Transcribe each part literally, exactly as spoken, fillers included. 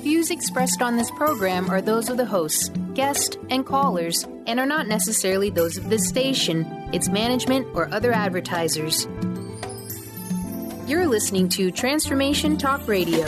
views expressed on this program are those of the hosts, guests, and callers, and are not necessarily those of this station, its management, or other advertisers. You're listening to Transformation Talk Radio.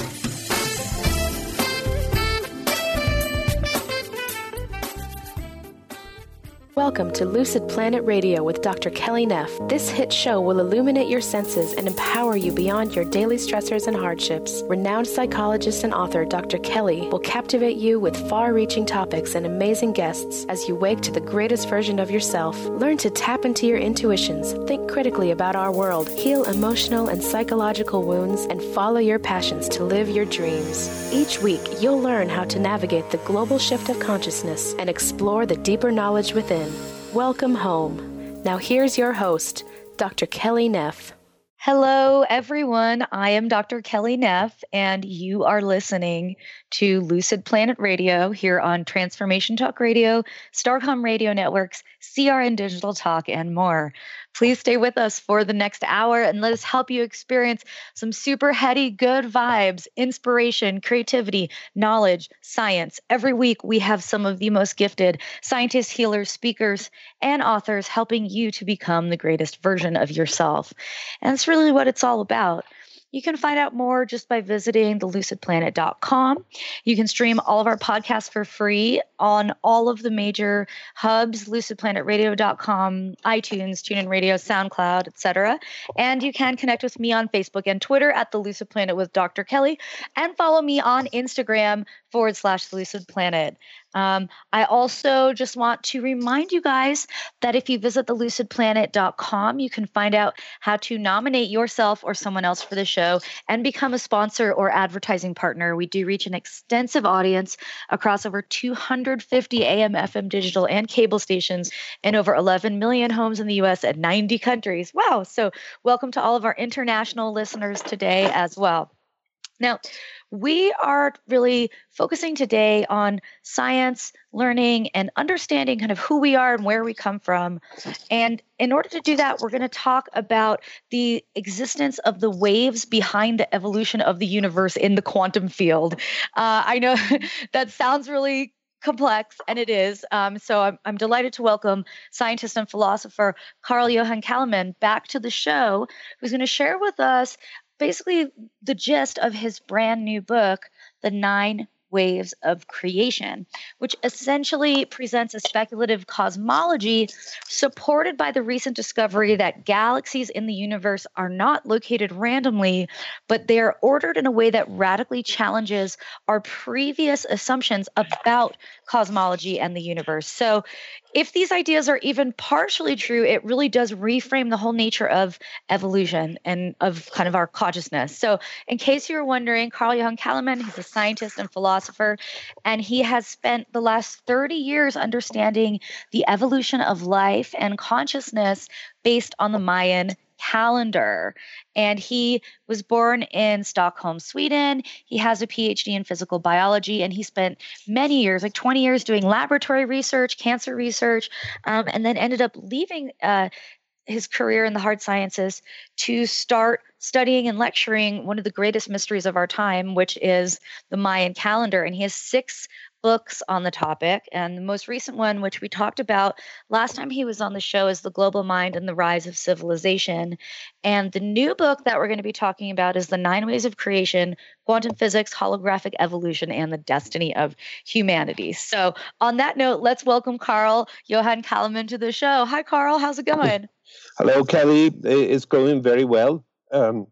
Welcome to Lucid Planet Radio with Doctor Kelly Neff. This hit show will illuminate your senses and empower you beyond your daily stressors and hardships. Renowned psychologist and author Doctor Kelly will captivate you with far-reaching topics and amazing guests as you wake to the greatest version of yourself. Learn to tap into your intuitions, think critically about our world, heal emotional and psychological wounds, and follow your passions to live your dreams. Each week, you'll learn how to navigate the global shift of consciousness and explore the deeper knowledge within. Welcome home. Now here's your host, Doctor Kelly Neff. Hello, everyone. I am Doctor Kelly Neff, and you are listening to Lucid Planet Radio here on Transformation Talk Radio, Starcom Radio Networks, C R N Digital Talk, and more. Please stay with us for the next hour and let us help you experience some super heady, good vibes, inspiration, creativity, knowledge, science. Every week, we have some of the most gifted scientists, healers, speakers, and authors helping you to become the greatest version of yourself. And that's really what it's all about. You can find out more just by visiting the lucid planet dot com. You can stream all of our podcasts for free on all of the major hubs, lucid planet radio dot com, iTunes, TuneIn Radio, SoundCloud, et cetera. And you can connect with me on Facebook and Twitter at The Lucid Planet with Doctor Kelly, and follow me on Instagram forward slash Lucid Planet. Um, I also just want to remind you guys that if you visit the lucid planet dot com, you can find out how to nominate yourself or someone else for the show and become a sponsor or advertising partner. We do reach an extensive audience across over two hundred fifty A M, F M, digital, and cable stations in over eleven million homes in the U S and ninety countries. Wow. So welcome to all of our international listeners today as well. Now, we are really focusing today on science, learning, and understanding kind of who we are and where we come from. And in order to do that, we're going to talk about the existence of the waves behind the evolution of the universe in the quantum field. Uh, I know that sounds really complex, and it is. Um, so I'm, I'm delighted to welcome scientist and philosopher Carl Johan Calleman back to the show, who's going to share with us basically the gist of his brand new book, The Nine Waves of Creation, which essentially presents a speculative cosmology supported by the recent discovery that galaxies in the universe are not located randomly, but they are ordered in a way that radically challenges our previous assumptions about cosmology and the universe. So if these ideas are even partially true, it really does reframe the whole nature of evolution and of kind of our consciousness. So in case you were wondering, Carl Johan Calleman, he's a scientist and philosopher, and he has spent the last thirty years understanding the evolution of life and consciousness based on the Mayan calendar. And he was born in Stockholm, Sweden. He has a P H D in physical biology, and he spent many years, like twenty years, doing laboratory research, cancer research, um, and then ended up leaving uh, his career in the hard sciences to start studying and lecturing one of the greatest mysteries of our time, which is the Mayan calendar. And he has six books on the topic. And the most recent one, which we talked about last time he was on the show, is The Global Mind and the Rise of Civilization. And the new book that we're going to be talking about is The Nine Waves of Creation, Quantum Physics, Holographic Evolution, and the Destiny of Humanity. So on that note, let's welcome Carl Johan Calleman to the show. Hi, Carl. How's it going? Hello, Kelly. It's going very well. Um,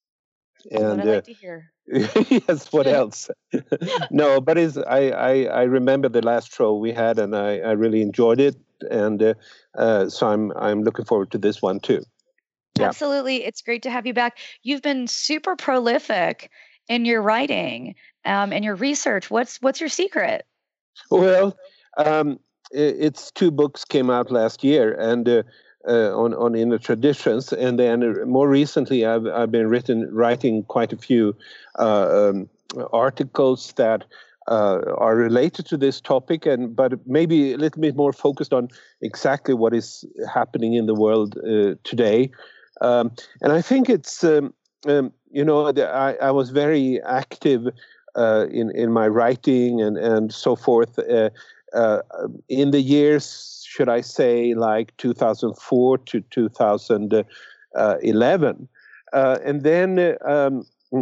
and what I like uh, to hear. Yes, what else? No, but it's, I, I, I remember the last show we had, and I, I really enjoyed it. And uh, uh, so I'm I'm looking forward to this one, too. Yeah. Absolutely. It's great to have you back. You've been super prolific in your writing um, and your research. What's what's your secret? Well, um, it's two books came out last year, and uh, uh, on on inner traditions, and then more recently, I've I've been written writing quite a few uh, um, articles that uh, are related to this topic, and but maybe a little bit more focused on exactly what is happening in the world uh, today. Um, and I think it's um, um, you know I, I was very active uh, in in my writing and and so forth. Uh, uh, in the years, should I say, like two thousand four to two thousand eleven, uh, and then um,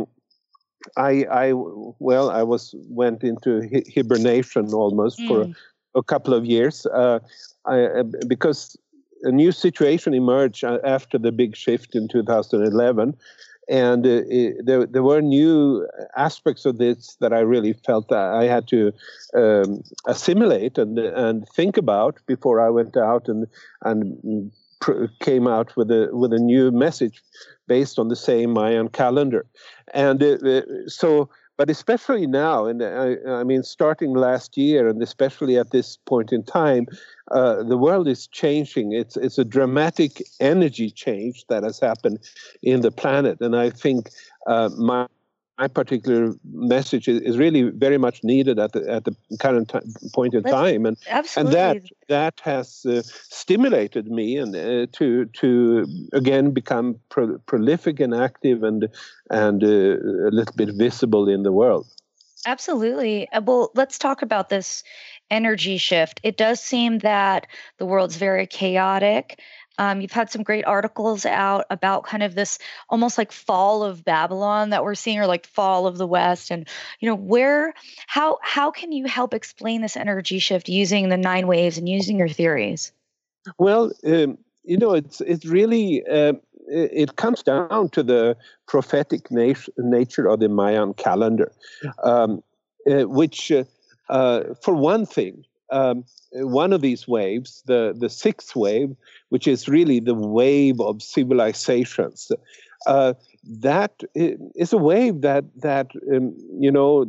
I, I, well, I was went into hi- hibernation almost mm. for a, a couple of years uh, I, because a new situation emerged after the big shift in two thousand eleven. And uh, it, there, there were new aspects of this that I really felt that I had to um, assimilate and and think about before I went out and and pr- came out with a with a new message based on the same Mayan calendar. And uh, so, but especially now, and I, I mean, starting last year, and especially at this point in time, uh, the world is changing. It's it's a dramatic energy change that has happened in the planet, and I think uh, my my particular message is, is really very much needed at the at the current t- point in Let's, time, and absolutely. and that that has uh, stimulated me and uh, to to again become pro- prolific and active and and uh, a little bit visible in the world. Absolutely. Well, let's talk about this energy shift. It does seem that the world's very chaotic. Um, you've had some great articles out about kind of this almost like fall of Babylon that we're seeing, or like fall of the West. And, you know, where, how, how can you help explain this energy shift using the nine waves and using your theories? Well, um, you know, it's, it's really, uh, it comes down to the prophetic nat- nature of the Mayan calendar, um, uh, which, uh, uh, for one thing, um, one of these waves, the, the sixth wave, which is really the wave of civilizations, uh, that is a wave that, that um, you know,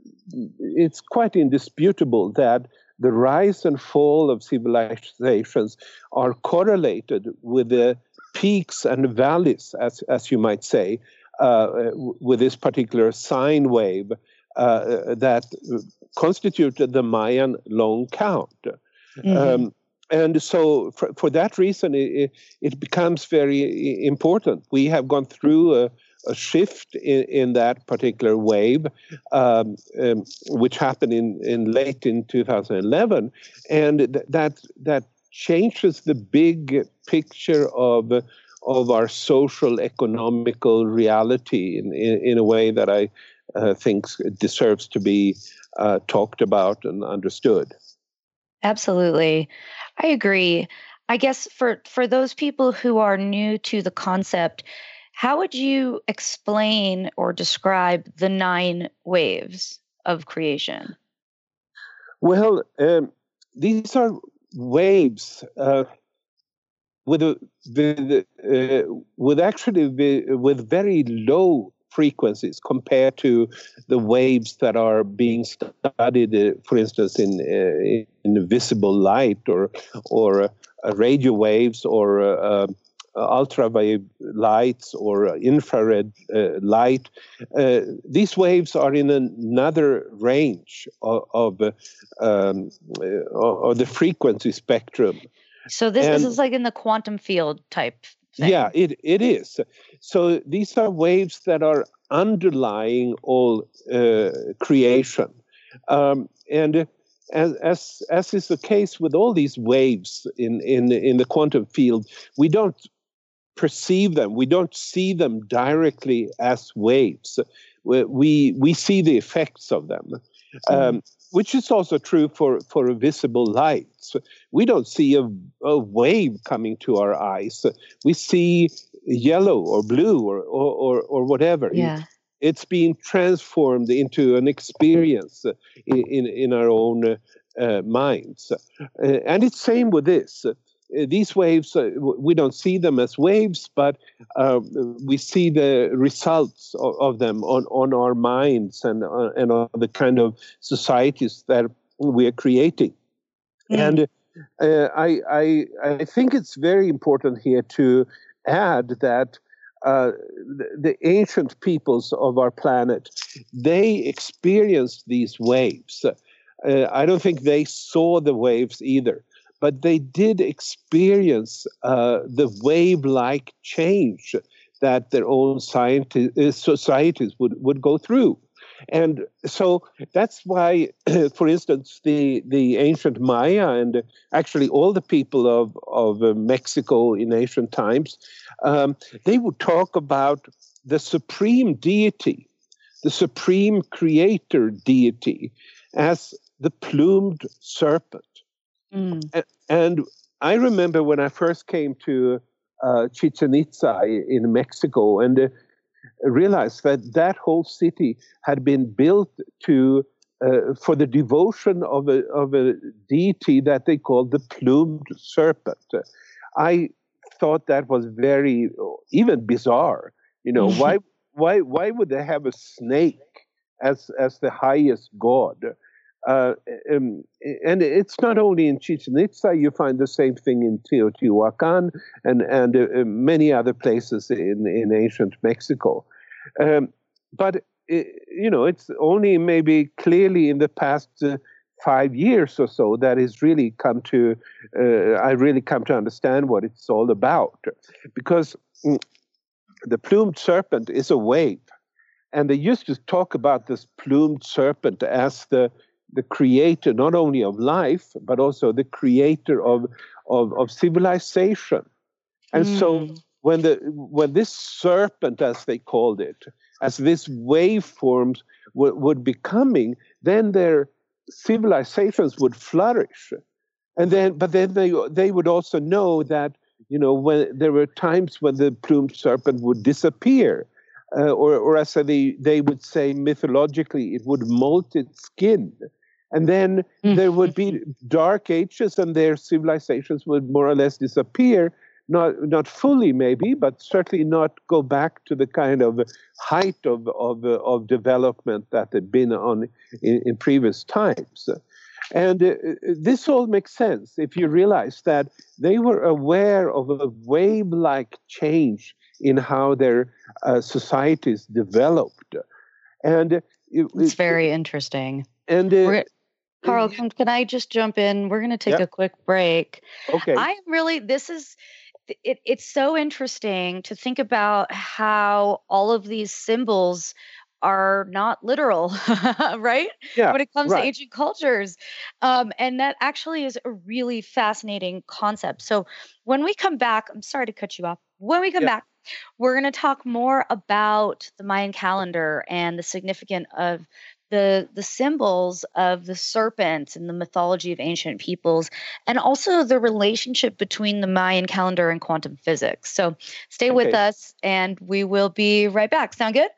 it's quite indisputable that the rise and fall of civilizations are correlated with the peaks and valleys, as, as you might say, uh, with this particular sine wave uh, that constituted the Mayan long count. Mm-hmm. Um, and so for, for that reason, it, it becomes very important. We have gone through a, a shift in, in that particular wave, um, um, which happened in, in late in two thousand eleven. And th- that that changes the big picture of, of our social, economical reality in, in, in a way that I uh, think deserves to be uh, talked about and understood. Absolutely. I agree. I guess for, for those people who are new to the concept, how would you explain or describe the nine waves of creation? Well, um, these are waves uh, with a, with, uh, with actually be, with very low frequencies compared to the waves that are being studied, uh, for instance, in uh, in visible light or or uh, radio waves or uh, ultraviolet lights or infrared uh, light. Uh, these waves are in another range of of, um, of the frequency spectrum. So this, and, this is like in the quantum field type thing. Yeah, it, it is. So these are waves that are underlying all uh, creation. Um, and as, as as is the case with all these waves in, in, in the quantum field, we don't perceive them. We don't see them directly as waves. We, we, we see the effects of them. Um, which is also true for, for visible light. So we don't see a, a wave coming to our eyes. We see yellow or blue or or, or, or whatever. Yeah. It's being transformed into an experience in, in, in our own uh, minds. Uh, and it's same with this. Uh, these waves, uh, we don't see them as waves, but uh, we see the results of, of them on, on our minds and, uh, and on the kind of societies that we are creating. Mm. And uh, I, I, I think it's very important here to add that uh, the, the ancient peoples of our planet, they experienced these waves. Uh, I don't think they saw the waves either. But they did experience uh, the wave-like change that their own scienti- uh, societies would, would go through. And so that's why, for instance, the, the ancient Maya and actually all the people of, of uh, Mexico in ancient times, um, they would talk about the supreme deity, the supreme creator deity, as the plumed serpent. Mm. And, and I remember when I first came to uh, Chichen Itza in Mexico and uh, realized that that whole city had been built to uh, for the devotion of a of a deity that they called the plumed serpent. I thought that was very even bizarre. You know, why why why would they have a snake as as the highest god? Uh, um, and it's not only in Chichen Itza, you find the same thing in Teotihuacan and, and uh, many other places in, in ancient Mexico. Um, but, it, you know, it's only maybe clearly in the past uh, five years or so that it's really come to, uh, I really come to understand what it's all about. Because mm, the plumed serpent is a wave. And they used to talk about this plumed serpent as the the creator not only of life, but also the creator of, of, of civilization. And mm. so when the when this serpent, as they called it, as this waveforms w- would be coming, then their civilizations would flourish. And then, but then they they would also know that, you know, when there were times when the plumed serpent would disappear, uh, or or as they they would say mythologically, it would molt its skin. And then mm-hmm. there would be dark ages and their civilizations would more or less disappear, not not fully maybe, but certainly not go back to the kind of height of of, of development that they'd been on in, in previous times. And uh, this all makes sense if you realize that they were aware of a wave-like change in how their uh, societies developed. And it, it's very it, interesting. And uh, Carl, can, can I just jump in? We're going to take yep. a quick break. Okay. I really, this is, it, it's so interesting to think about how all of these symbols are not literal, right? Yeah, when it comes right. to ancient cultures. Um, and that actually is a really fascinating concept. So when we come back, I'm sorry to cut you off. When we come yep. back, we're going to talk more about the Mayan calendar and the significance of the the symbols of the serpent and the mythology of ancient peoples, and also the relationship between the Mayan calendar and quantum physics. So stay okay. with us, and we will be right back. Sound good?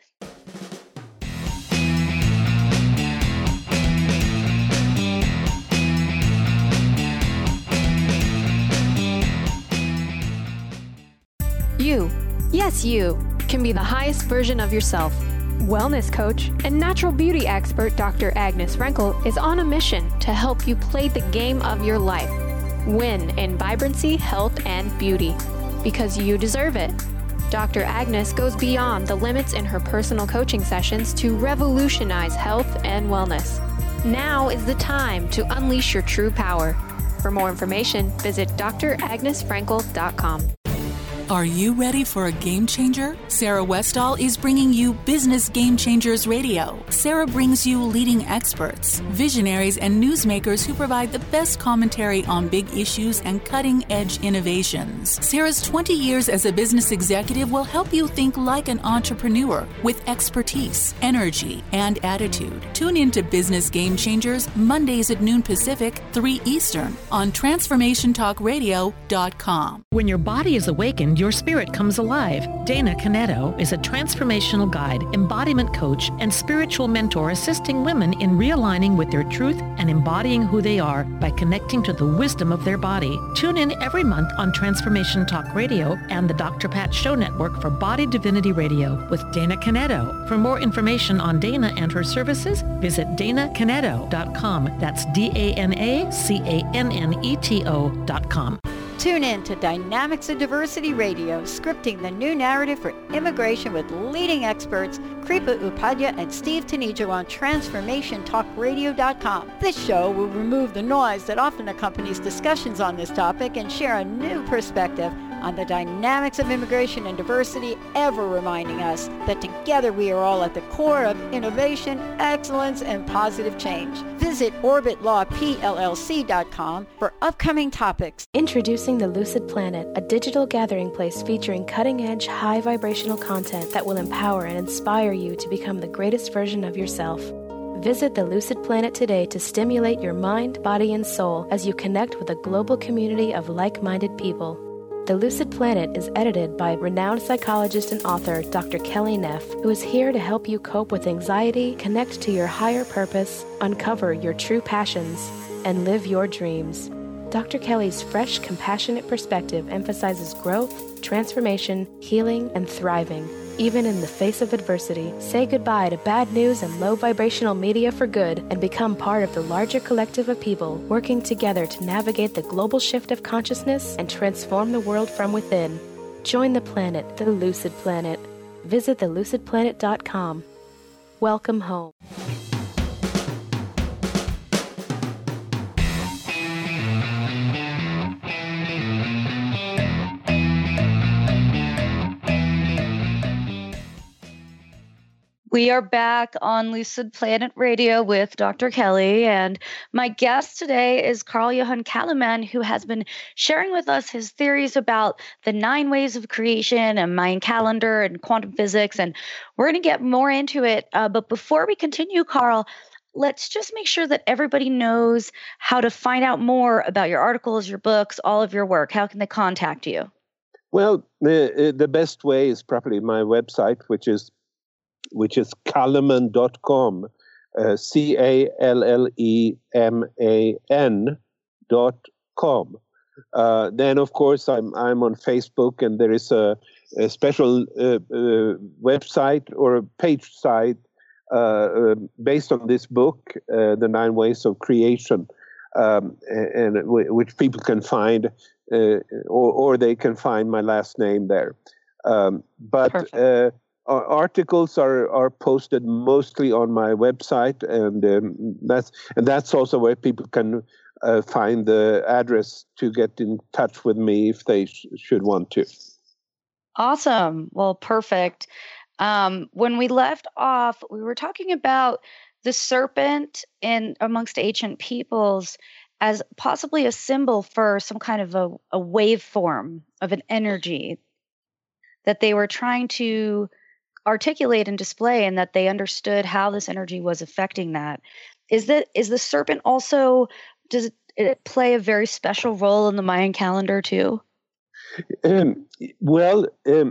You, yes you, can be the highest version of yourself. Wellness coach and natural beauty expert Doctor Agnes Frenkel is on a mission to help you play the game of your life. Win in vibrancy, health, and beauty. Because you deserve it. Doctor Agnes goes beyond the limits in her personal coaching sessions to revolutionize health and wellness. Now is the time to unleash your true power. For more information, visit d r agnes frenkel dot com. Are you ready for a game changer? Sarah Westall is bringing you Business Game Changers Radio. Sarah brings you leading experts, visionaries, and newsmakers who provide the best commentary on big issues and cutting-edge innovations. Sarah's twenty years as a business executive will help you think like an entrepreneur with expertise, energy, and attitude. Tune in to Business Game Changers Mondays at noon Pacific, three Eastern on transformation talk radio dot com. When your body is awakened, your spirit comes alive. Dana Canetto is a transformational guide, embodiment coach, and spiritual mentor assisting women in realigning with their truth and embodying who they are by connecting to the wisdom of their body. Tune in every month on Transformation Talk Radio and the Doctor Pat Show Network for Body Divinity Radio with Dana Canetto. For more information on Dana and her services, visit dana canetto dot com. That's D A N A C A N N E T O dot com. Tune in to Dynamics of Diversity Radio, scripting the new narrative for immigration with leading experts Kripa Upadhyaya and Steve Tanijo on transformation talk radio dot com. This show will remove the noise that often accompanies discussions on this topic and share a new perspective on the dynamics of immigration and diversity, ever reminding us that together we are all at the core of innovation, excellence, and positive change. Visit orbit law p l l c dot com for upcoming topics. Introducing the Lucid Planet, a digital gathering place featuring cutting-edge, high vibrational content that will empower and inspire you to become the greatest version of yourself. Visit the Lucid Planet today to stimulate your mind, body, and soul as you connect with a global community of like-minded people. The Lucid Planet is edited by renowned psychologist and author Doctor Kelly Neff, who is here to help you cope with anxiety, connect to your higher purpose, uncover your true passions, and live your dreams. Doctor Kelly's fresh, compassionate perspective emphasizes growth, transformation, healing, and thriving, even in the face of adversity. Say goodbye to bad news and low vibrational media for good and become part of the larger collective of people working together to navigate the global shift of consciousness and transform the world from within. Join the planet, the Lucid Planet. Visit the lucid planet dot com. Welcome home. We are back on Lucid Planet Radio with Doctor Kelly, and my guest today is Carl-Johan Calleman, who has been sharing with us his theories about the nine ways of creation and Mayan calendar and quantum physics, and we're going to get more into it. Uh, but before we continue, Carl, let's just make sure that everybody knows how to find out more about your articles, your books, all of your work. How can they contact you? Well, the, the best way is probably my website, which is which is calleman dot com, uh, C A L L E M A N dot com. Uh, then, of course, I'm I'm on Facebook, and there is a, a special uh, uh, website or a page site uh, uh, based on this book, uh, The Nine Ways of Creation, um, and, and w- which people can find, uh, or, or they can find my last name there. Um, but uh, Our articles are, are posted mostly on my website, and um, that's and that's also where people can uh, find the address to get in touch with me if they sh- should want to. Awesome. Well, perfect. Um, when we left off, we were talking about the serpent in amongst ancient peoples as possibly a symbol for some kind of a, a waveform of an energy that they were trying to articulate and display, and that they understood how this energy was affecting that. Is that is the serpent also, does it, it play a very special role in the Mayan calendar too? Um, well, um,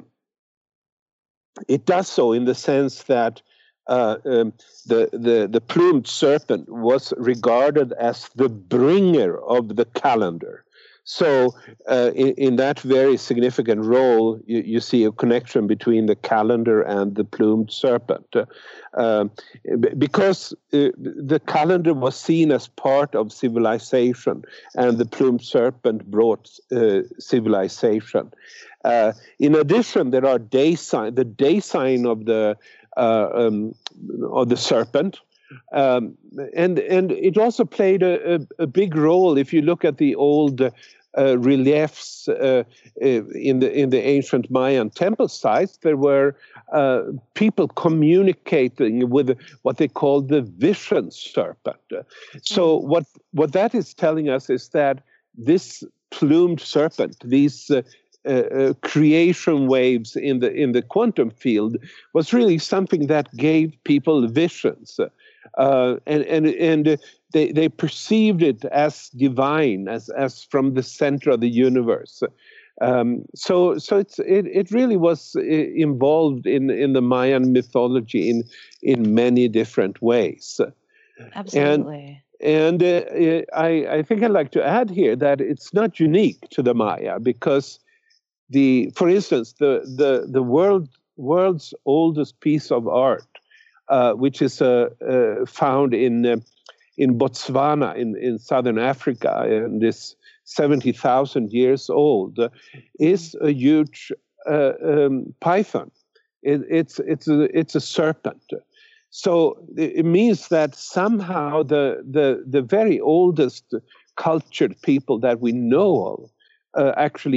it does so in the sense that uh, um, the, the, the plumed serpent was regarded as the bringer of the calendar. So uh, in, in that very significant role, you, you see a connection between the calendar and the plumed serpent. Uh, because uh, the calendar was seen as part of civilization, and the plumed serpent brought uh, civilization. Uh, in addition, there are day sign, the day sign of the uh, um, of the serpent. Um, and and it also played a, a, a big role if you look at the old uh, reliefs uh, in the in the ancient Mayan temple sites. There were uh, people communicating with what they called the vision serpent. So mm-hmm. what what that is telling us is that this plumed serpent, these uh, Uh, uh, creation waves in the in the quantum field, was really something that gave people visions, uh, and and and they they perceived it as divine, as as from the center of the universe. Um, so so it's it it really was involved in in the Mayan mythology in in many different ways. Absolutely. And, and uh, I I think I'd like to add here that it's not unique to the Maya, because The, for instance, the the the world world's oldest piece of art, uh, which is uh, uh, found in uh, in Botswana in, in southern Africa, and is seventy thousand years old, uh, is a huge uh, um, python. It, it's it's a it's a serpent. So it means that somehow the the the very oldest cultured people that we know of uh, actually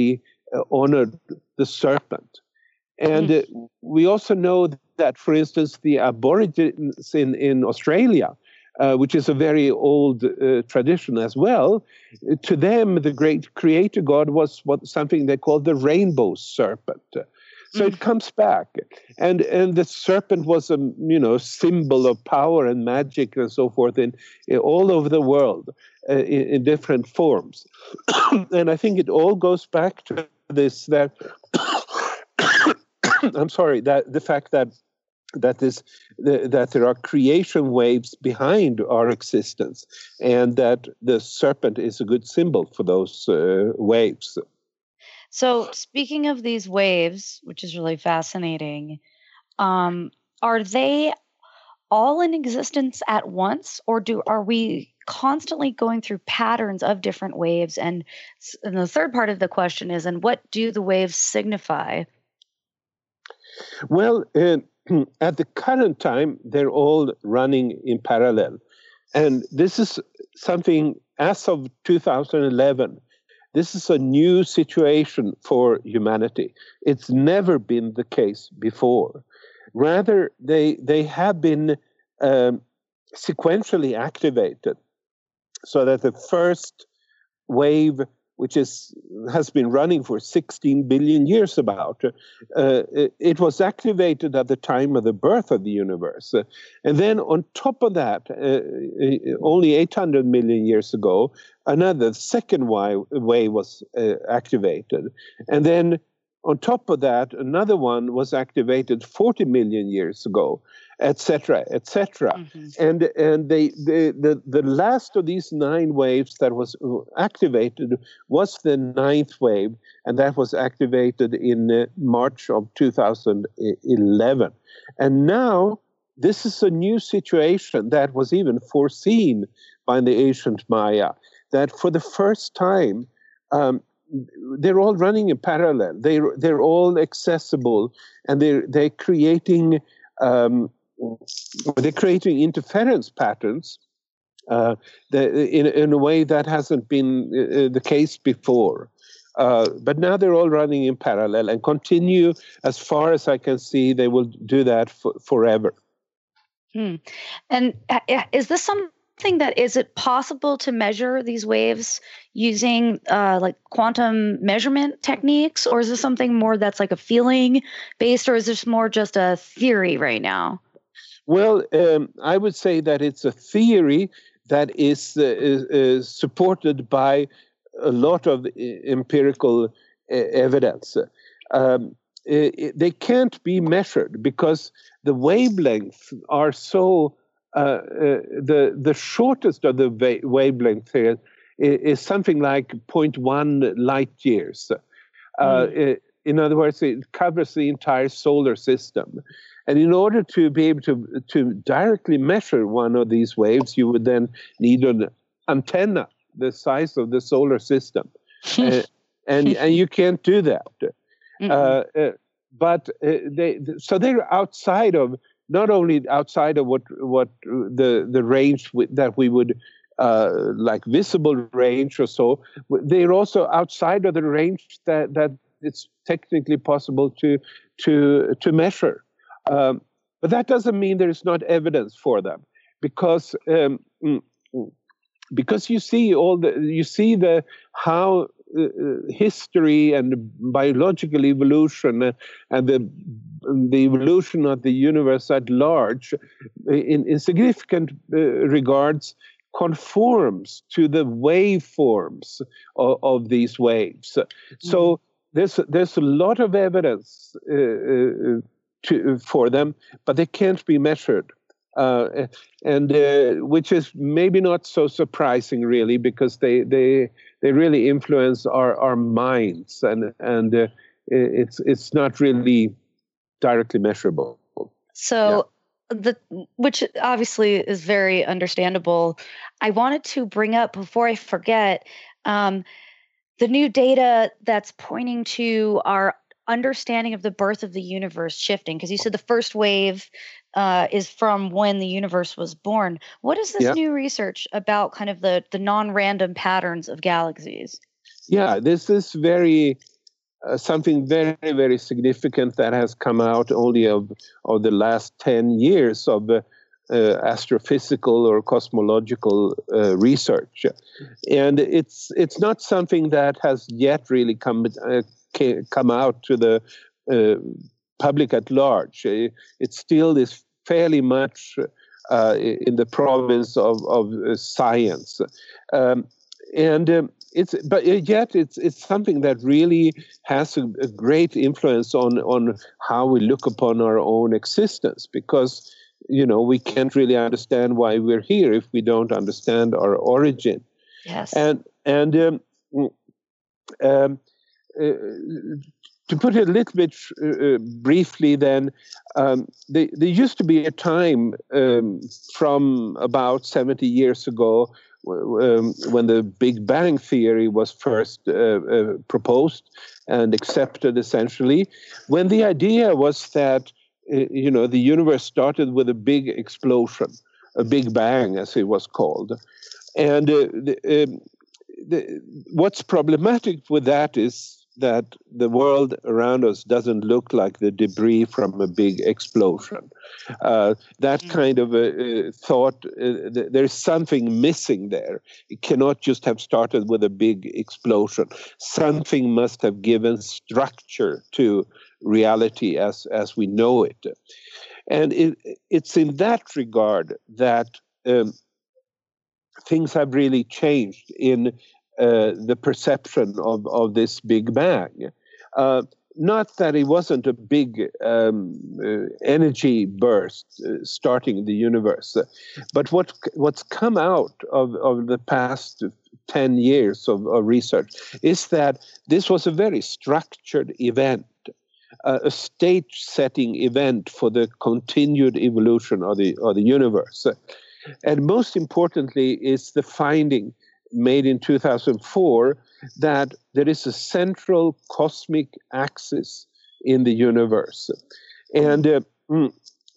uh, honored the serpent. And uh, we also know that, for instance, the Aborigines in, in Australia, uh, which is a very old uh, tradition as well, to them, the great creator god was what something they called the rainbow serpent. So mm. it comes back. And and the serpent was a you know symbol of power and magic and so forth in, in all over the world uh, in, in different forms. And I think it all goes back to this that I'm sorry, that the fact that that is the, that there are creation waves behind our existence, and that the serpent is a good symbol for those uh, waves. So, speaking of these waves, which is really fascinating, um, are they all in existence at once, or do are we constantly going through patterns of different waves? And, and the third part of the question is, and what do the waves signify? Well, uh, at the current time, they're all running in parallel. And this is something, as of two thousand eleven, this is a new situation for humanity. It's never been the case before. Rather, they, they have been um, sequentially activated so that the first wave, which is has been running for sixteen billion years about, uh, it, it was activated at the time of the birth of the universe. Uh, and then on top of that, uh, only eight hundred million years ago, another second wave, wave was uh, activated. And then on top of that, another one was activated forty million years ago, et cetera, et cetera. Mm-hmm. And and they, the, the the last of these nine waves that was activated was the ninth wave, and that was activated in uh, March of two thousand eleven. And now this is a new situation that was even foreseen by the ancient Maya, that for the first time, um, they're all running in parallel. They they're all accessible, and they're they're creating um, they're creating interference patterns uh, the, in in a way that hasn't been uh, the case before. Uh, but now they're all running in parallel and continue, as far as I can see. They will do that for, forever. Hmm. And uh, is this some? Thing that is it possible to measure these waves using uh, like quantum measurement techniques, or is this something more that's like a feeling based, or is this more just a theory right now? Well, um, I would say that it's a theory that is, uh, is, is supported by a lot of empirical uh, evidence. Um, it, they can't be measured because the wavelengths are so Uh, uh, the the shortest of the wa- wavelength here is, is something like zero point one light years. Uh, mm. it, in other words, it covers the entire solar system. And in order to be able to, to directly measure one of these waves, you would then need an antenna the size of the solar system. uh, and, and you can't do that. Uh, uh, but uh, they so they're outside of not only outside of what what the the range w- that we would uh, like visible range or so, they're also outside of the range that, that it's technically possible to to to measure. Um, but that doesn't mean there is not evidence for them, because um, because you see all the you see the how. Uh, history and biological evolution uh, and the the evolution of the universe at large, in, in significant uh, regards, conforms to the waveforms of, of these waves. Mm-hmm. So there's there's a lot of evidence uh, to, for them, but they can't be measured. Uh, and uh, which is maybe not so surprising, really, because they they they really influence our, our minds, and and uh, it's it's not really directly measurable. So, yeah. the which obviously is very understandable. I wanted to bring up, before I forget, um, the new data that's pointing to our understanding of the birth of the universe shifting, because you said the first wave uh, is from when the universe was born. What is this yeah. new research about, kind of the, the non-random patterns of galaxies? Yeah, this is very uh, something very, very significant that has come out only of, of the last ten years of uh, uh, astrophysical or cosmological uh, research. And it's it's not something that has yet really come, uh, come out to the uh, public at large. It still is fairly much uh, in the province of, of uh, science. Um, and um, it's but yet it's it's something that really has a, a great influence on, on how we look upon our own existence, because you know we can't really understand why we're here if we don't understand our origin. Yes. And and um, um, uh, to put it a little bit uh, briefly, then, um, there, there used to be a time um, from about seventy years ago um, when the Big Bang theory was first uh, uh, proposed and accepted, essentially, when the idea was that, uh, you know, the universe started with a big explosion, a Big Bang, as it was called. And uh, the, um, the, what's problematic with that is that the world around us doesn't look like the debris from a big explosion. Uh, that kind of a, a thought, uh, th- there's something missing there. It cannot just have started with a big explosion. Something must have given structure to reality as, as we know it. And it, it's in that regard that um, things have really changed in Uh, the perception of, of this Big Bang. Uh, not that it wasn't a big um, uh, energy burst uh, starting the universe, uh, but what what's come out of, of the past ten years of, of research is that this was a very structured event, uh, a stage-setting event for the continued evolution of the, of the universe. And most importantly is the finding made in two thousand four that there is a central cosmic axis in the universe. And uh, mm,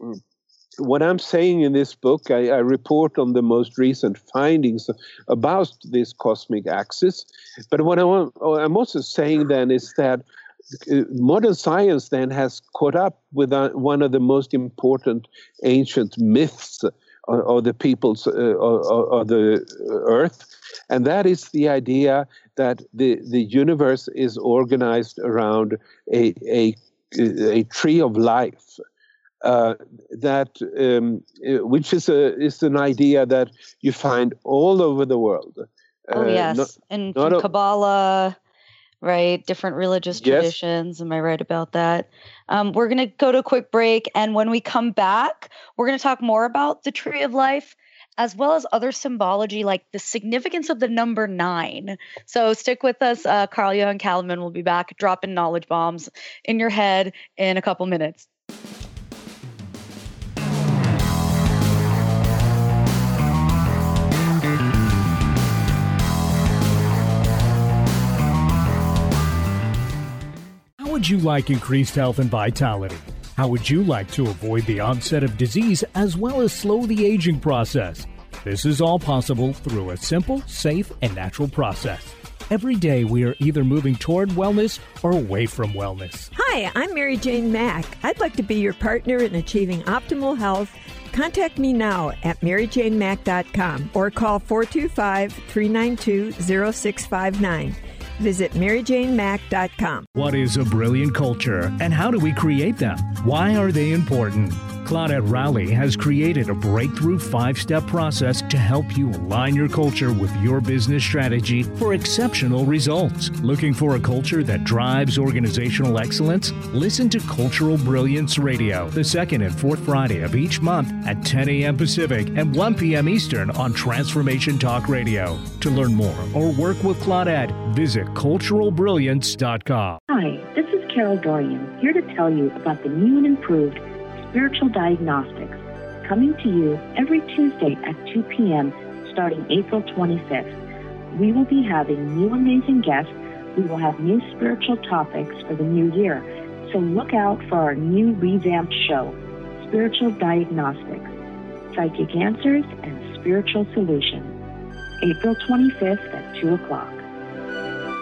what I'm saying in this book, I, I report on the most recent findings about this cosmic axis. But what I want, I'm also saying then is that uh, modern science then has caught up with uh, one of the most important ancient myths of, of the peoples uh, of, of the earth. And that is the idea that the, the universe is organized around a, a, a tree of life, uh, that um, which is a is an idea that you find all over the world. Oh, uh, yes. Not, and not a, Kabbalah, right? Different religious yes. traditions. Am I right about that? Um, we're going to go to a quick break. And when we come back, we're going to talk more about the tree of life, as well as other symbology, like the significance of the number nine. So stick with us. Uh, Carl Johan Kalaman will be back dropping knowledge bombs in your head in a couple minutes. How would you like increased health and vitality? How would you like to avoid the onset of disease as well as slow the aging process? This is all possible through a simple, safe, and natural process. Every day we are either moving toward wellness or away from wellness. Hi, I'm Mary Jane Mack. I'd like to be your partner in achieving optimal health. Contact me now at mary jane mack dot com or call four two five, three nine two, zero six five nine. Visit mary jane mack dot com. What is a brilliant culture and how do we create them? Why are they important? Claudette Rowley has created a breakthrough five-step process to help you align your culture with your business strategy for exceptional results. Looking for a culture that drives organizational excellence? Listen to Cultural Brilliance Radio, the second and fourth Friday of each month at ten a.m. Pacific and one p.m. Eastern on Transformation Talk Radio. To learn more or work with Claudette, visit cultural brilliance dot com. Hi, this is Carol Dorian, here to tell you about the new and improved Spiritual Diagnostics, coming to you every Tuesday at two p.m. starting April twenty-fifth. We will be having new amazing guests. We will have new spiritual topics for the new year. So look out for our new revamped show, Spiritual Diagnostics, Psychic Answers and Spiritual Solutions, April twenty-fifth at two o'clock.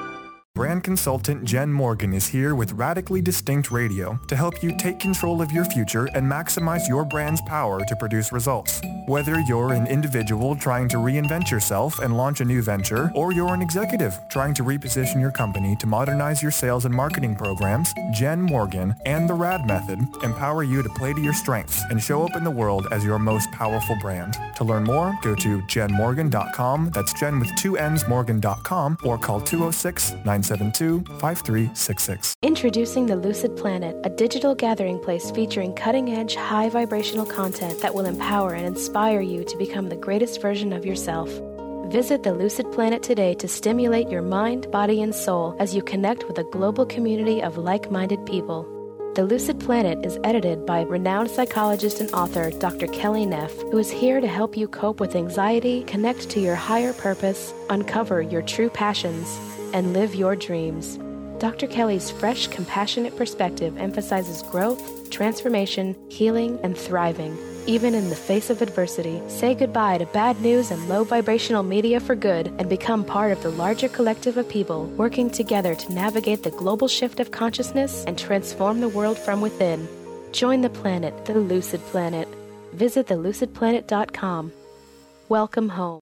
Brand consultant Jen Morgan is here with Radically Distinct Radio to help you take control of your future and maximize your brand's power to produce results. Whether you're an individual trying to reinvent yourself and launch a new venture, or you're an executive trying to reposition your company to modernize your sales and marketing programs, Jen Morgan and the RAD Method empower you to play to your strengths and show up in the world as your most powerful brand. To learn more, go to jen morgan dot com, that's Jen with two N's, morgan dot com, or call two oh six, nine seven two, five three six six. Introducing the Lucid Planet, a digital gathering place featuring cutting-edge, high vibrational content that will empower and inspire you to become the greatest version of yourself. Visit the Lucid Planet today to stimulate your mind, body, and soul as you connect with a global community of like-minded people. The Lucid Planet is edited by renowned psychologist and author Doctor Kelly Neff, who is here to help you cope with anxiety, connect to your higher purpose, uncover your true passions, and live your dreams. Doctor Kelly's fresh, compassionate perspective emphasizes growth, transformation, healing, and thriving, even in the face of adversity. Say goodbye to bad news and low vibrational media for good and become part of the larger collective of people working together to navigate the global shift of consciousness and transform the world from within. Join the planet, the Lucid Planet. Visit the lucid planet dot com. Welcome home.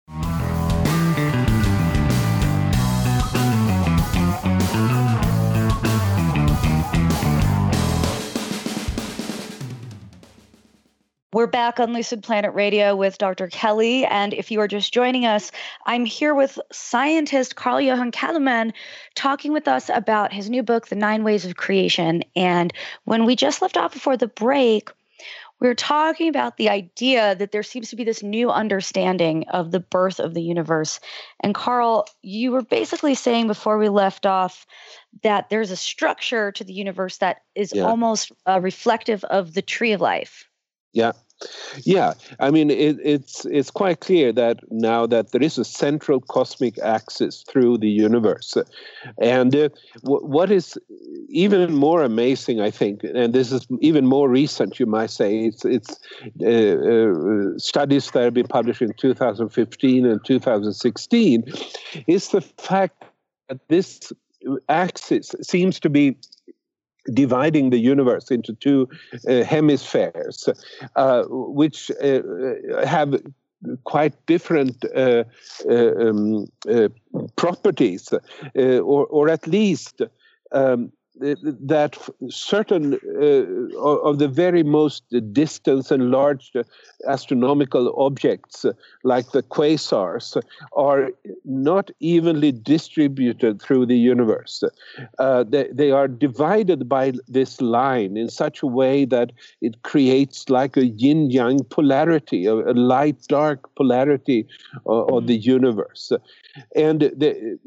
We're back on Lucid Planet Radio with Doctor Kelly, and if you are just joining us, I'm here with scientist Carl-Johan Calleman talking with us about his new book, The Nine Ways of Creation. And when we just left off before the break, we were talking about the idea that there seems to be this new understanding of the birth of the universe. And Carl, you were basically saying before we left off that there's a structure to the universe that is yeah. almost uh, reflective of the tree of life. Yeah. Yeah, I mean, it, it's it's quite clear that now that there is a central cosmic axis through the universe. And uh, w- what is even more amazing, I think, and this is even more recent, you might say, it's, it's uh, uh, studies that have been published in two thousand fifteen and two thousand sixteen, is the fact that this axis seems to be dividing the universe into two uh, hemispheres, uh, which uh, have quite different uh, uh, um, uh, properties, uh, or, or at least um, that certain uh, of the very most distant and large astronomical objects, like the quasars, are not evenly distributed through the universe. Uh, they, they are divided by this line in such a way that it creates like a yin-yang polarity, a, a light-dark polarity of, of the universe. And the,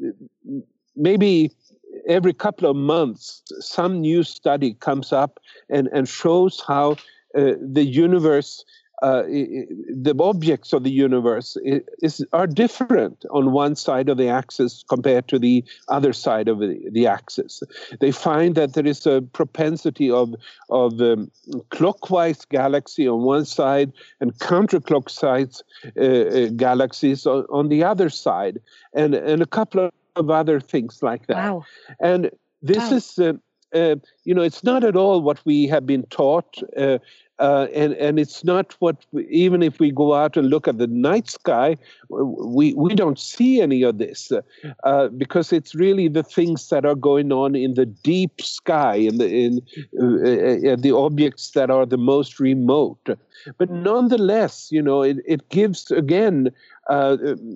maybe every couple of months, some new study comes up and, and shows how uh, the universe, uh, the objects of the universe is, is, are different on one side of the axis compared to the other side of the, the axis. They find that there is a propensity of, of um, clockwise galaxy on one side and counterclockwise uh, galaxies on, on the other side, and, and a couple of of other things like that. Wow. And this wow. is, uh, uh, you know, it's not at all what we have been taught, uh, uh, and, and it's not what, we, even if we go out and look at the night sky, we, we don't see any of this, uh, because it's really the things that are going on in the deep sky, in the, in uh, uh, the objects that are the most remote. But nonetheless, you know, it, it gives, again, uh,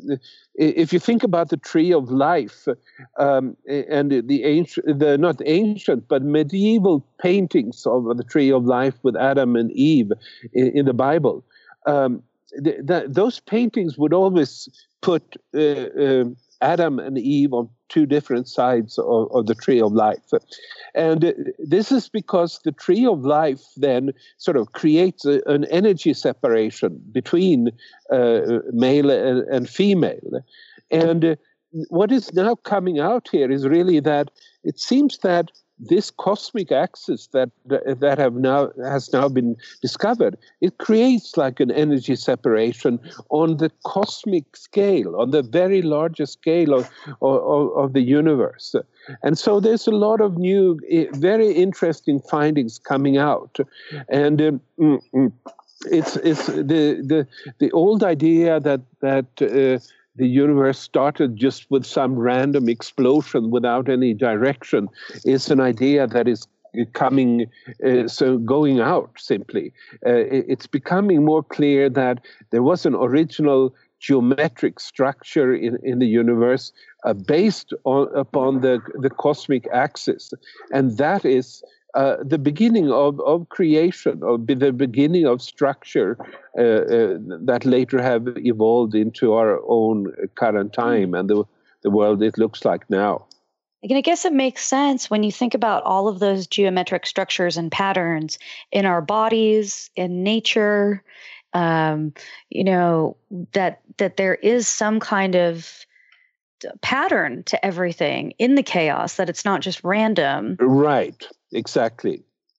if you think about the tree of life, um, and the ancient, the not ancient, but medieval paintings of the tree of life with Adam and Eve in, in the Bible, um, the, the, those paintings would always put uh, uh, Adam and Eve on two different sides of, of the tree of life. And uh, this is because the tree of life then sort of creates a, an energy separation between uh, male and, and female. And uh, what is now coming out here is really that it seems that this cosmic axis that that have now has now been discovered, it creates like an energy separation on the cosmic scale, on the very largest scale of of, of the universe. And so there's a lot of new, very interesting findings coming out, and um, it's it's the the the old idea that that. Uh, The universe started just with some random explosion without any direction is an idea that is coming, uh, so going out simply. Uh, it's becoming more clear that there was an original geometric structure in, in the universe uh, based on, upon the, the cosmic axis. And that is Uh, the beginning of, of creation, or the beginning of structure uh, uh, that later have evolved into our own current time and the, the world it looks like now. Again, I guess it makes sense when you think about all of those geometric structures and patterns in our bodies, in nature, um, you know, that that there is some kind of pattern to everything in the chaos, that it's not just random. Right. Exactly.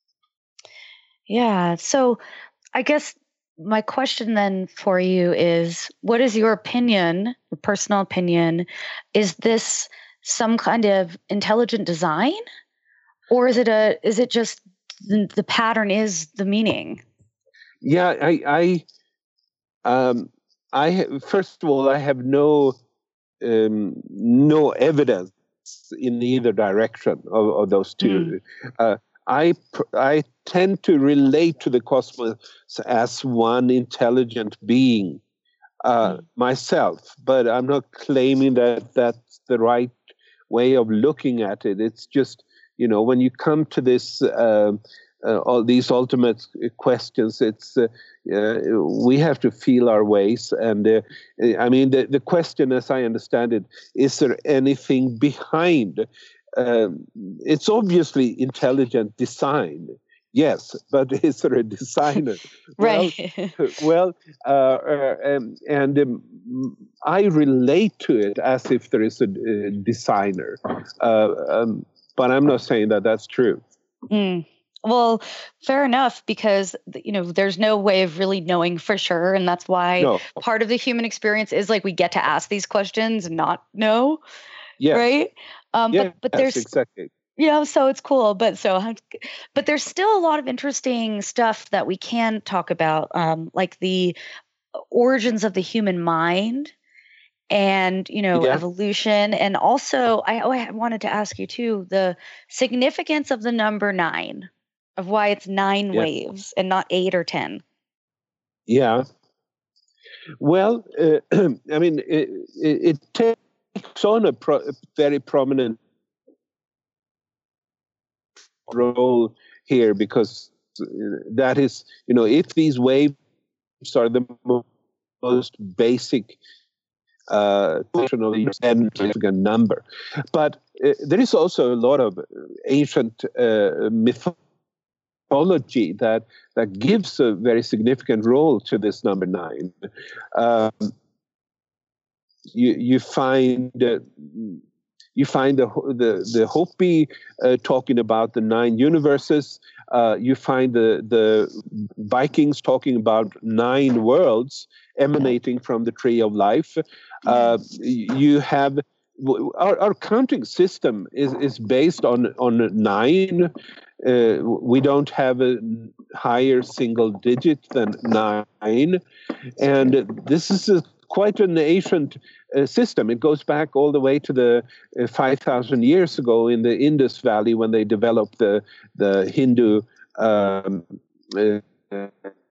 Yeah. So I guess my question then for you is, what is your opinion, your personal opinion? Is this some kind of intelligent design, or is it a, is it just the, the pattern is the meaning? Yeah, I, I, um, I, first of all, I have no, um, no evidence in either direction of, of those two. Mm. Uh, I I tend to relate to the cosmos as one intelligent being uh, mm. myself, but I'm not claiming that that's the right way of looking at it. It's just, you know, when you come to this, uh, uh, all these ultimate questions, it's uh, uh, we have to feel our ways. And uh, I mean, the, the question, as I understand it, is there anything behind? Um, it's obviously intelligent design, yes, but is there a designer? Right. Well, well uh, uh, um, and um, I relate to it as if there is a, a designer, uh, um, but I'm not saying that that's true. Mm. Well, fair enough, because, you know, there's no way of really knowing for sure. And that's why no. part of the human experience is like we get to ask these questions and not know. Yes. Right. Um, yes, but, but there's exactly. You know, so it's cool. But so, but there's still a lot of interesting stuff that we can talk about, um, like the origins of the human mind and, you know, yeah. evolution. And also, I, oh, I wanted to ask you too, the significance of the number nine, of why it's nine yeah. waves and not eight or ten. Yeah. Well, uh, I mean, it, it, it takes on a, pro, a very prominent role here, because that is, you know, if these waves are the most basic uh, portion of the significant number. But uh, there is also a lot of ancient uh, mythology that that gives a very significant role to this number nine. Um, you you find uh, you find the the the Hopi uh, talking about the nine universes. Uh, you find the the Vikings talking about nine worlds emanating from the tree of life. Uh, you have our, our counting system is is based on on nine. Uh, we don't have a higher single digit than nine, and this is a, quite an ancient uh, system. It goes back all the way to the uh, five thousand years ago in the Indus Valley when they developed the the Hindu um, uh, uh,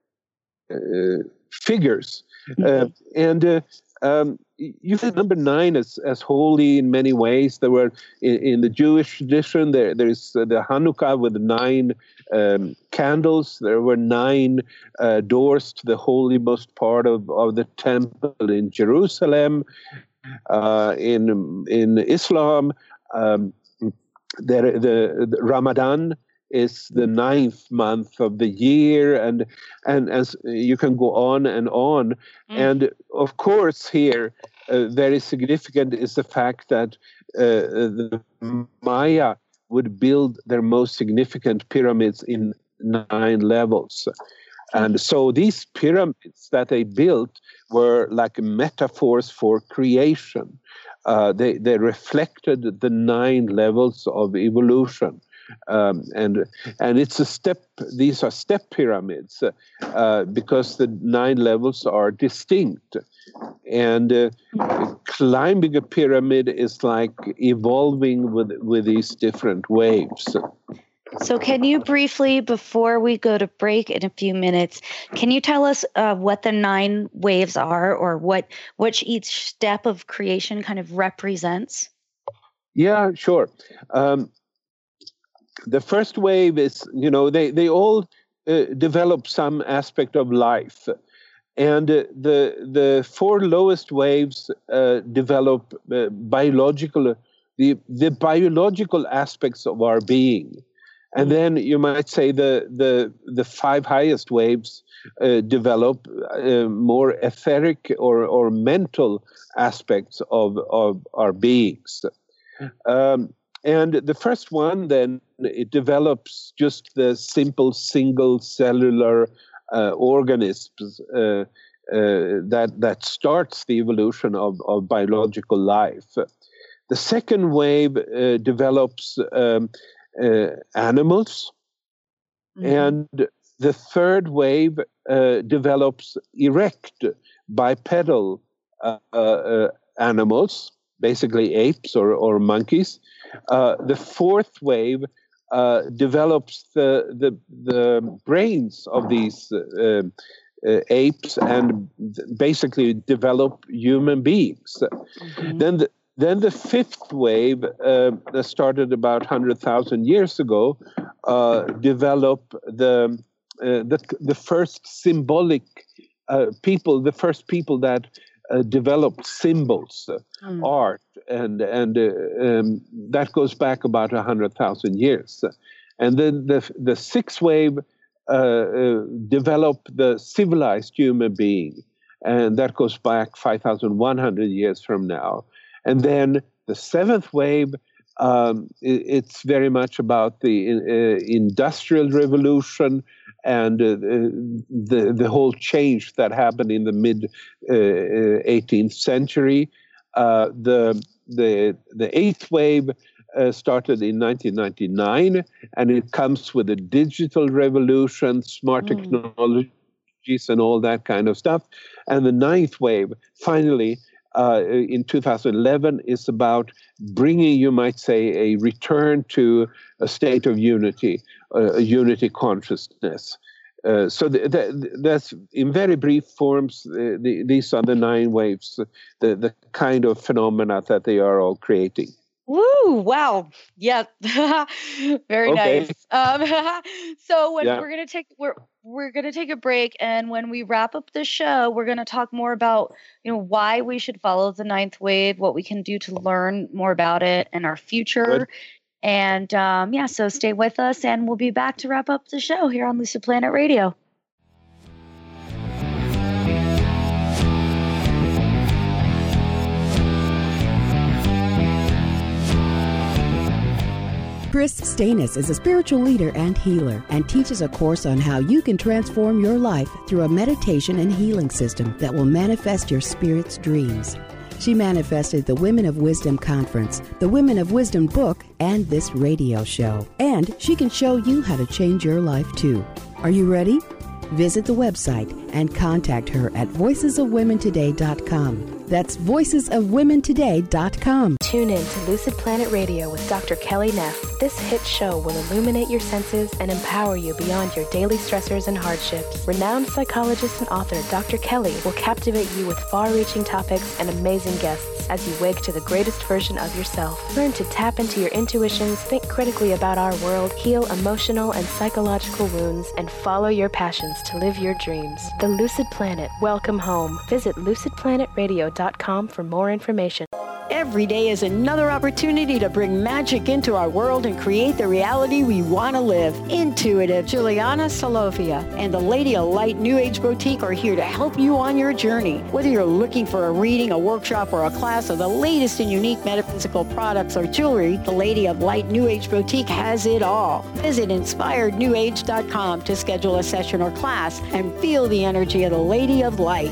figures, uh, and. Uh, Um, you see number nine as, as holy in many ways. There were in, in the Jewish tradition. There there is the Hanukkah with nine um, candles. There were nine uh, doors to the holiest part of, of the temple in Jerusalem. Uh, in in Islam, um, there the, the Ramadan is the ninth month of the year, and and as you can go on and on. Mm. And of course here, uh, very significant is the fact that uh, the Maya would build their most significant pyramids in nine levels. And so these pyramids that they built were like metaphors for creation. Uh, they, they reflected the nine levels of evolution. Um, and and it's a step, these are step pyramids uh, because the nine levels are distinct. And uh, climbing a pyramid is like evolving with, with these different waves. So can you briefly, before we go to break in a few minutes, can you tell us uh, what the nine waves are, or what which each step of creation kind of represents? Yeah, sure. Um, the first wave is, you know, they, they all uh, develop some aspect of life. And uh, the the four lowest waves uh, develop uh, biological, the, the biological aspects of our being. And then you might say the the, the five highest waves uh, develop uh, more etheric or, or mental aspects of, of our beings. Um, and the first one, then, it develops just the simple single cellular uh, organisms uh, uh, that, that starts the evolution of, of biological life. The second wave uh, develops um, Uh, animals, mm-hmm. and the third wave uh, develops erect bipedal uh, uh, animals, basically apes or, or monkeys. Uh, the fourth wave uh, develops the, the the brains of these uh, uh, apes and basically develop human beings. Mm-hmm. Then the Then the fifth wave, uh, that started about one hundred thousand years ago, uh, developed the, uh, the the first symbolic uh, people, the first people that uh, developed symbols, mm. art, and and uh, um, that goes back about one hundred thousand years. And then the the sixth wave uh, uh, developed the civilized human being, and that goes back five thousand one hundred years from now. And then the seventh wave, um, it, it's very much about the uh, industrial revolution and uh, the the whole change that happened in the mid uh, eighteenth century. Uh, the the the eighth wave uh, started in nineteen ninety-nine, and it comes with a digital revolution, smart mm. technologies, and all that kind of stuff. And the ninth wave, finally, Uh, in two thousand eleven, is about bringing, you might say, a return to a state of unity, uh, a unity consciousness. Uh, so th- th- that's, in very brief forms, uh, the, these are the nine waves, the, the kind of phenomena that they are all creating. Woo! Wow. Yeah. Very okay. nice. Um, so when yeah. we're gonna take we're we're gonna take a break, and when we wrap up the show, we're gonna talk more about, you know, why we should follow the ninth wave, what we can do to learn more about it, and our future. Good. And um, yeah, so stay with us, and we'll be back to wrap up the show here on Lucid Planet Radio. Chris Stanis is a spiritual leader and healer and teaches a course on how you can transform your life through a meditation and healing system that will manifest your spirit's dreams. She manifested the Women of Wisdom Conference, the Women of Wisdom book, and this radio show. And she can show you how to change your life too. Are you ready? Visit the website and contact her at voices of women today dot com. That's voices of women today dot com. Tune in to Lucid Planet Radio with Doctor Kelly Neff. This hit show will illuminate your senses and empower you beyond your daily stressors and hardships. Renowned psychologist and author Doctor Kelly will captivate you with far-reaching topics and amazing guests as you wake to the greatest version of yourself. Learn to tap into your intuitions, think critically about our world, heal emotional and psychological wounds, and follow your passions to live your dreams. The Lucid Planet. Welcome home. Visit lucid planet radio dot com for more information. Every day is another opportunity to bring magic into our world and create the reality we want to live. Intuitive Juliana Solovia and the Lady of Light New Age Boutique are here to help you on your journey. Whether you're looking for a reading, a workshop, or a class of the latest and unique metaphysical products or jewelry, the Lady of Light New Age Boutique has it all. Visit inspired new age dot com to schedule a session or class and feel the energy of the Lady of Light.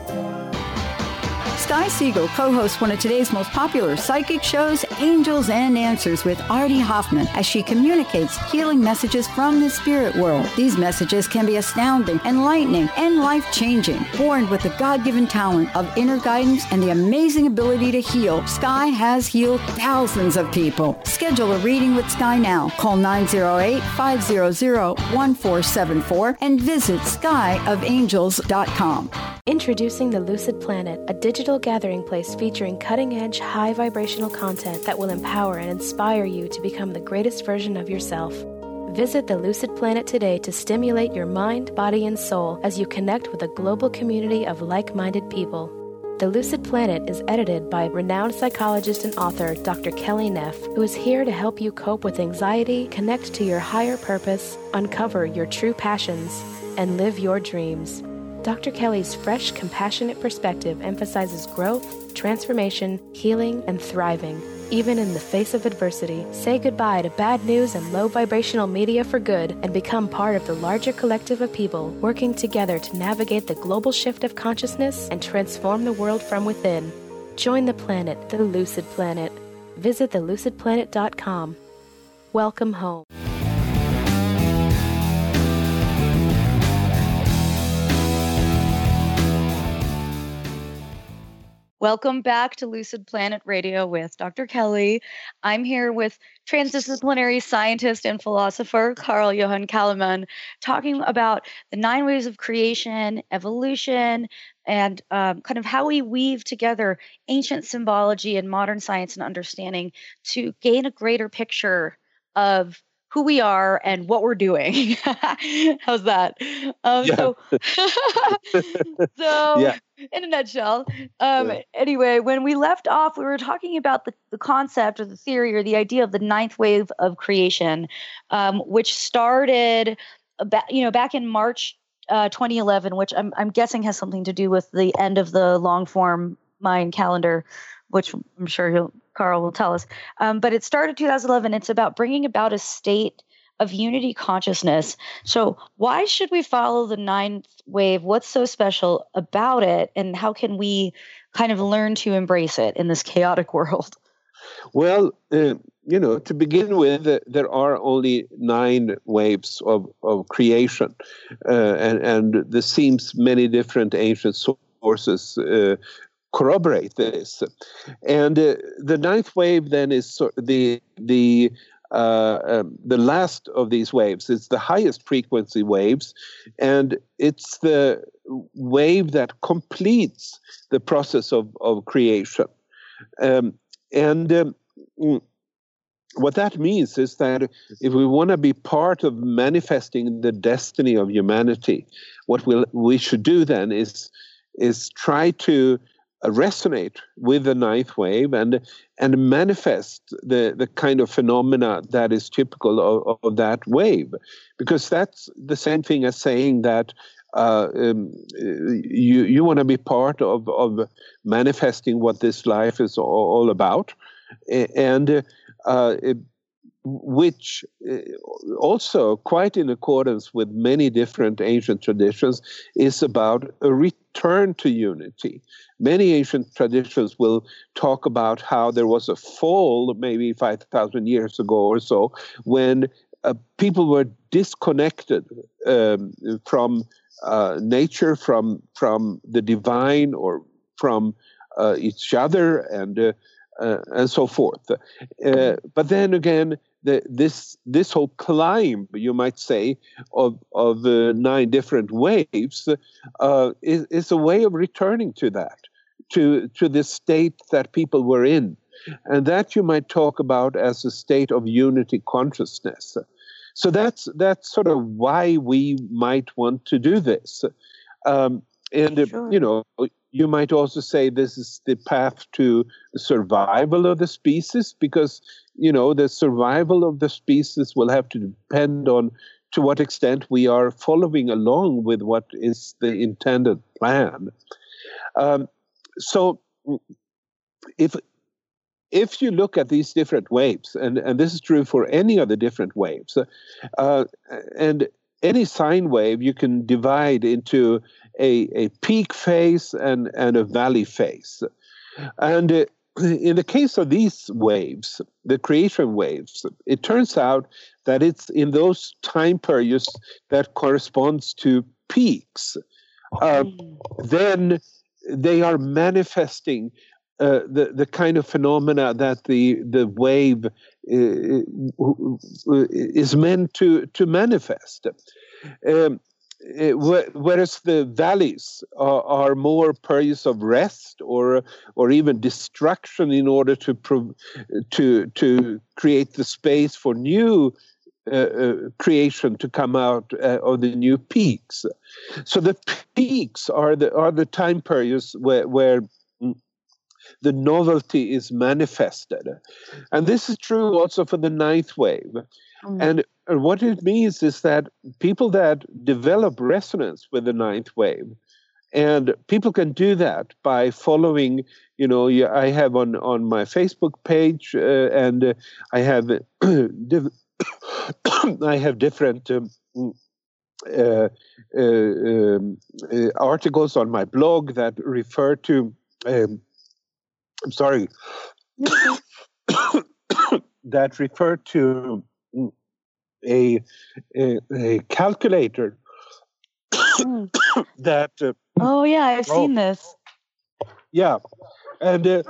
Sky Siegel co-hosts one of today's most popular psychic shows, Angels and Answers with Artie Hoffman, as she communicates healing messages from the spirit world. These messages can be astounding, enlightening, and life-changing. Born with the God-given talent of inner guidance and the amazing ability to heal, Sky has healed thousands of people. Schedule a reading with Sky now. Call nine oh eight, five hundred, one four seven four and visit sky of angels dot com. Introducing the Lucid Planet, a digital gathering place featuring cutting-edge, high-vibrational content that will empower and inspire you to become the greatest version of yourself. Visit the Lucid Planet today to stimulate your mind, body, and soul as you connect with a global community of like-minded people. The Lucid Planet is edited by renowned psychologist and author Doctor Kelly Neff, who is here to help you cope with anxiety, connect to your higher purpose, uncover your true passions, and live your dreams. Doctor Kelly's fresh, compassionate perspective emphasizes growth, transformation, healing, and thriving, even in the face of adversity. Say goodbye to bad news and low vibrational media for good and become part of the larger collective of people working together to navigate the global shift of consciousness and transform the world from within. Join the planet, the Lucid Planet. Visit the lucid planet dot com. Welcome home. Welcome back to Lucid Planet Radio with Doctor Kelly. I'm here with transdisciplinary scientist and philosopher Carl Johan Kalaman, talking about the nine waves of creation, evolution, and um, kind of how we weave together ancient symbology and modern science and understanding to gain a greater picture of who we are and what we're doing. How's that? Um, yeah. So, so yeah. In a nutshell, um, yeah. Anyway, when we left off, we were talking about the, the concept or the theory or the idea of the ninth wave of creation, um, which started, ba- you know, back in March uh, twenty eleven, which I'm, I'm guessing has something to do with the end of the long form Mayan calendar, which I'm sure he'll, Carl will tell us. Um, but it started two thousand eleven. It's about bringing about a state of unity consciousness. So why should we follow the ninth wave? What's so special about it? And how can we kind of learn to embrace it in this chaotic world? Well, uh, you know, to begin with, uh, there are only nine waves of, of creation. Uh, and, and there seems many different ancient sources uh, corroborate this. And uh, the ninth wave then is sort of the the uh, um, the last of these waves. It's the highest frequency waves, and it's the wave that completes the process of, of creation. Um, and um, what that means is that if we want to be part of manifesting the destiny of humanity, what we'll, we should do then is is try to resonate with the ninth wave and and manifest the, the kind of phenomena that is typical of, of that wave. Because that's the same thing as saying that uh, um, you you want to be part of, of manifesting what this life is all, all about. And uh, it, which also, quite in accordance with many different ancient traditions, is about a return to unity. Many ancient traditions will talk about how there was a fall, maybe five thousand years ago or so, when uh, people were disconnected um, from uh, nature, from from the divine, or from uh, each other, and uh, uh, and so forth. Uh, but then again, The, this this whole climb, you might say, of of uh, nine different waves uh, is, is a way of returning to that, to to this state that people were in, and that you might talk about as a state of unity consciousness. So that's that's sort of why we might want to do this, um, and sure. uh, you know you might also say this is the path to the survival of the species, because, you know, the survival of the species will have to depend on to what extent we are following along with what is the intended plan. Um, so if if you look at these different waves, and, and this is true for any of the different waves, uh, and any sine wave you can divide into a, a peak phase and, and a valley phase. And uh, in the case of these waves, the creation waves, it turns out that it's in those time periods that corresponds to peaks. Uh, then they are manifesting uh, the, the kind of phenomena that the, the wave uh, is meant to, to manifest. Um, whereas the valleys are, are more periods of rest or or even destruction in order to pro- to to create the space for new uh, uh, creation to come out uh, of the new peaks. So the peaks are the are the time periods where where the novelty is manifested, and this is true also for the ninth wave. Mm. And And what it means is that people that develop resonance with the ninth wave, and people can do that by following, you know, I have on, on my Facebook page, uh, and uh, I have div- I have different um, uh, uh, um, uh, articles on my blog that refer to, um, I'm sorry, that refer to A, a a calculator that. Uh, oh yeah, I've oh, seen this. Yeah, and uh,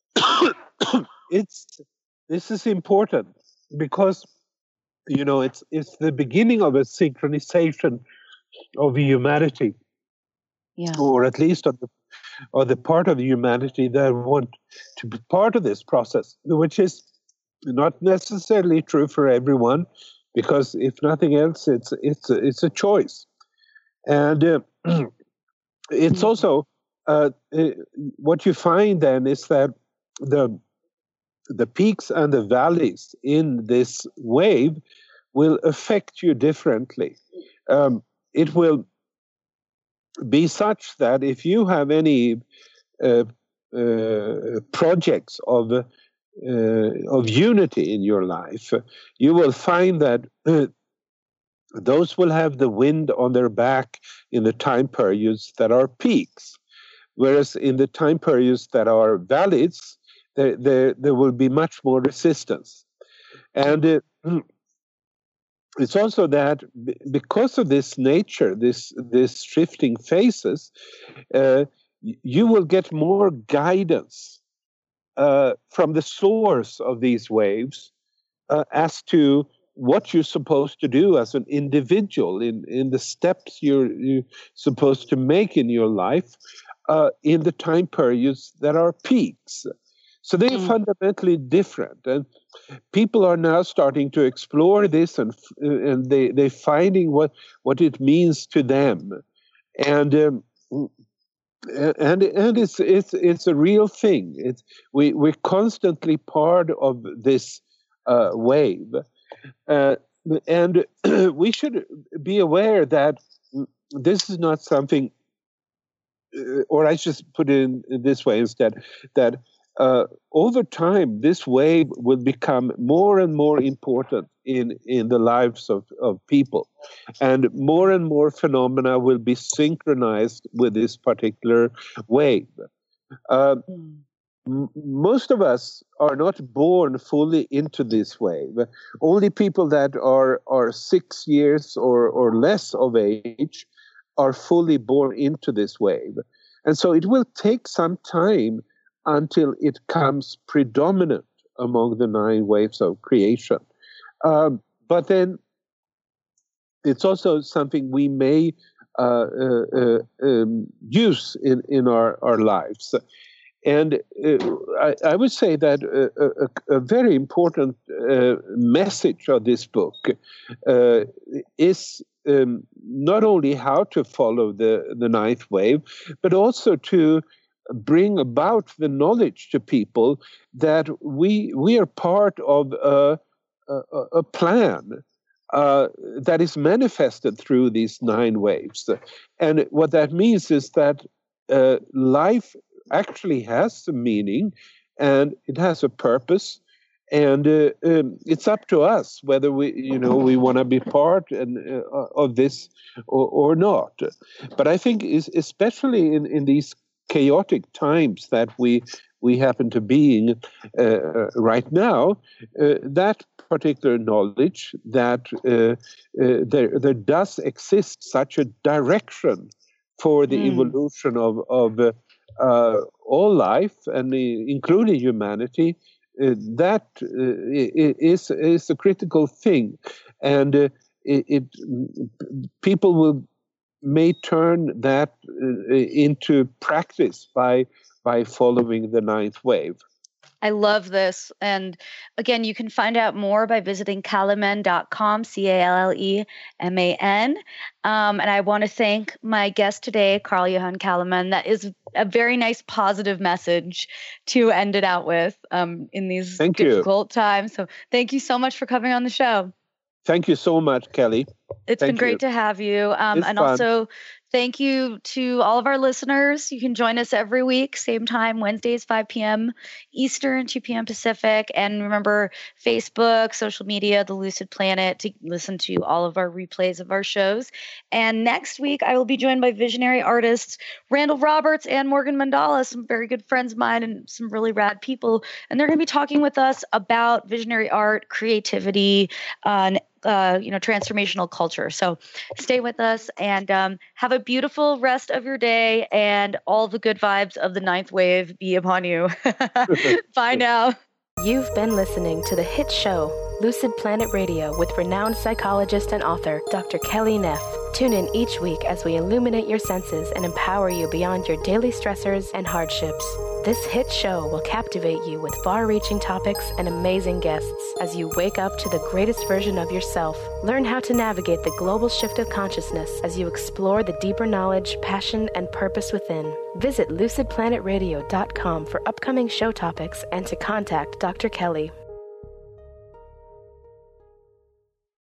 it's this is important because, you know, it's it's the beginning of a synchronization of humanity. Yeah. Or at least of the or the part of humanity that want to be part of this process, which is not necessarily true for everyone. Because if nothing else, it's it's a, it's a choice, and uh, it's also uh, what you find then is that the the peaks and the valleys in this wave will affect you differently. Um, it will be such that if you have any uh, uh, projects of Uh, of unity in your life, you will find that uh, those will have the wind on their back in the time periods that are peaks, whereas in the time periods that are valleys, there, there, there will be much more resistance. And uh, it's also that because of this nature, this, this shifting phases, uh, you will get more guidance Uh, from the source of these waves uh, as to what you're supposed to do as an individual in, in the steps you're, you're supposed to make in your life uh, in the time periods that are peaks. So they're mm. fundamentally different. And people are now starting to explore this, and and they, they're finding what, what it means to them. And um, And and it's it's it's a real thing. It's we we're constantly part of this uh, wave, uh, and we should be aware that this is not something, or I should put it in this way instead, that uh, over time this wave will become more and more important in in the lives of, of people, and more and more phenomena will be synchronized with this particular wave. Uh, mm. m- most of us are not born fully into this wave. Only people that are are six years or or less of age are fully born into this wave, and so it will take some time until it comes predominant among the nine waves of creation. Um, but then it's also something we may uh, uh, uh, um, use in, in our, our lives. And uh, I, I would say that a, a, a very important uh, message of this book uh, is um, not only how to follow the, the ninth wave, but also to bring about the knowledge to people that we we are part of a, a, a plan uh, that is manifested through these nine waves. And what that means is that uh, life actually has a meaning and it has a purpose, and uh, um, it's up to us whether we you know we want to be part and uh, of this or, or not. But I think is especially in, in these chaotic times that we we happen to be in uh, right now, uh, that particular knowledge that uh, uh, there there does exist such a direction for the mm. evolution of of uh, uh, all life, and the, including humanity, uh, that uh, is is a critical thing, and uh, it, it people will may turn that uh, into practice by by following the ninth wave. I love this. And again, you can find out more by visiting Calleman dot com, C A L L E M A N. Um, and I want to thank my guest today, Carl Johan Calleman. That is a very nice positive message to end it out with um, in these thank difficult you. times. So thank you so much for coming on the show. Thank you so much, Kelly. It's Thank been great you. to have you. Um, and fun. also, thank you to all of our listeners. You can join us every week, same time, Wednesdays, five p.m. Eastern, two p.m. Pacific. And remember, Facebook, social media, The Lucid Planet, to listen to all of our replays of our shows. And next week, I will be joined by visionary artists Randall Roberts and Morgan Mandala, some very good friends of mine and some really rad people. And they're going to be talking with us about visionary art, creativity, uh, and Uh, you know, transformational culture. So stay with us and um, have a beautiful rest of your day, and all the good vibes of the ninth wave be upon you. Bye now. You've been listening to the hit show, Lucid Planet Radio, with renowned psychologist and author, Doctor Kelly Neff. Tune in each week as we illuminate your senses and empower you beyond your daily stressors and hardships. This hit show will captivate you with far-reaching topics and amazing guests as you wake up to the greatest version of yourself. Learn how to navigate the global shift of consciousness as you explore the deeper knowledge, passion, and purpose within. Visit lucid planet radio dot com for upcoming show topics and to contact Doctor Kelly.